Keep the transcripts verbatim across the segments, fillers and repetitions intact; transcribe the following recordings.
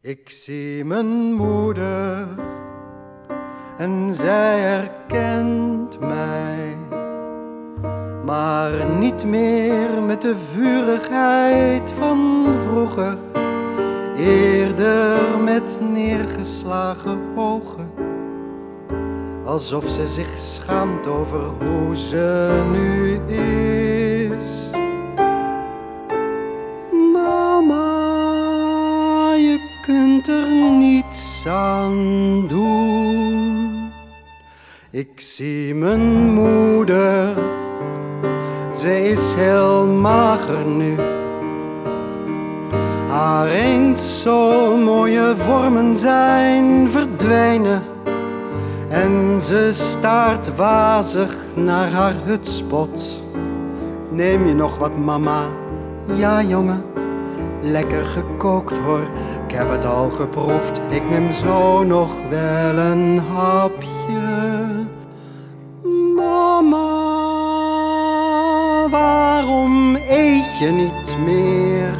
Ik zie mijn moeder en zij herkent mij, maar niet meer met de vurigheid van vroeger, eerder met neergeslagen ogen, alsof ze zich schaamt over hoe ze nu is. Mama, je kunt er niets aan doen. Ik zie mijn moeder, ze is heel mager nu. Haar eens zo mooie vormen zijn verdwenen en ze staart wazig naar haar hutspot. Neem je nog wat, mama? Ja, jongen, lekker gekookt hoor. Ik heb het al geproefd, ik neem zo nog wel een hapje. Mama, waarom eet je niet meer?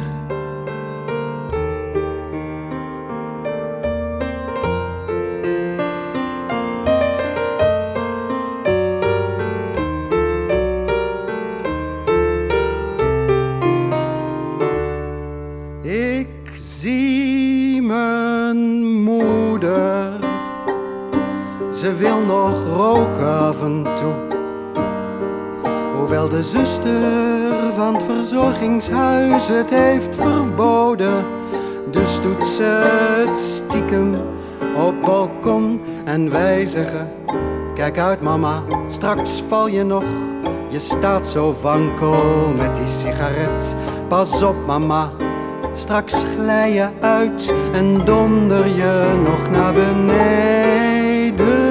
Ik zie mijn moeder, ze wil nog roken af en toe. Hoewel de zuster van het verzorgingshuis het heeft verboden. Dus doet ze het stiekem op het balkon en wij zeggen: kijk uit mama, straks val je nog. Je staat zo wankel met die sigaret. Pas op mama, straks glij je uit en donder je nog naar beneden.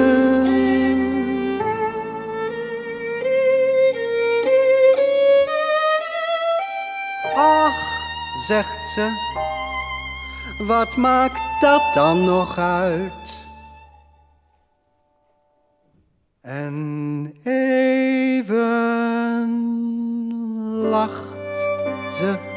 Ach, zegt ze, wat maakt dat dan nog uit? En even lacht ze.